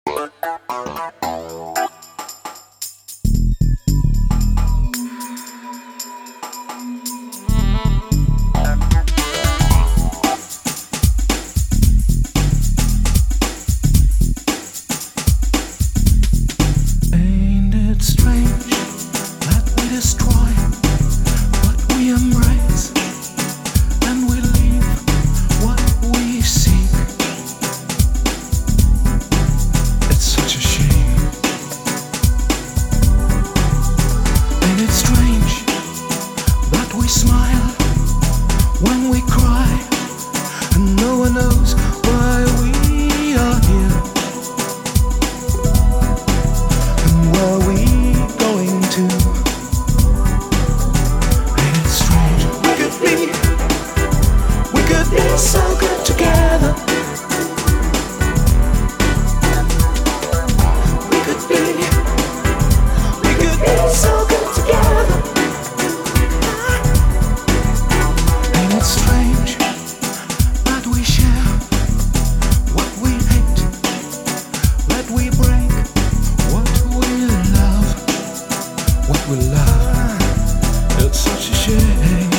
Ain't it strange that we destroy what we embrace and we leave what we seek? It's such a shame. Ain't it strange that we smile when we cry and no one knows why we are here? Where are we going to? Ain't it strange? We could be so good together. We could be so good together. Ain't it strange that we share what we hate, that we break what we love, what we love. It's such a shame.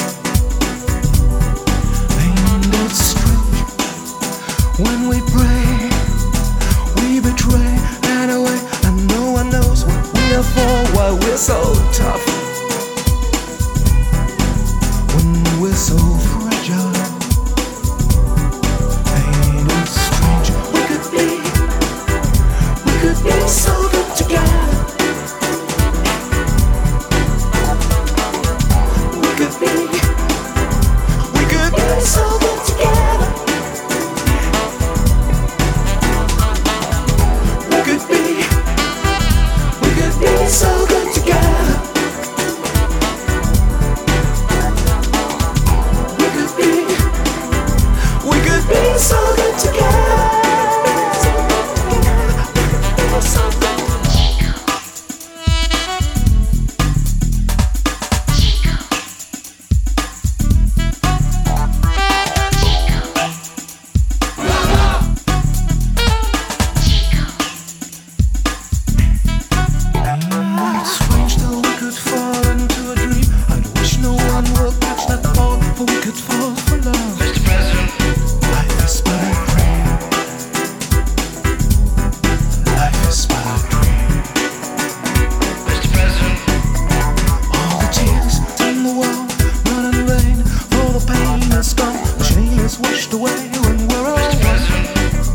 Ain't it strange when we pray, we betray anyway, and no one knows what we are for, why we're so tough, when we're so fragile. Ain't it strange? We could be so good together. We could be so good together. We could be so good together. We could be so good together. So good. It's strange that we could fall into a dream. I'd wish no one would catch that fall, for we could fall for love. Mr. President, life is but a dream. Life is but a dream. Mr. President, all the tears in the world, not in vain. For the pain is gone, the shame is washed away when we're all. Mr. President,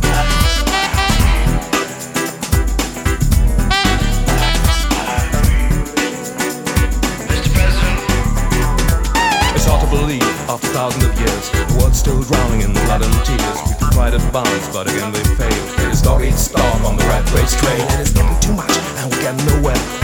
It's hard to believe, after thousands of years, the world's still drowning in blood and tears. We tried advance, but again they failed. It is dog eat dog on the rat race train. And it's getting too much, and we get nowhere.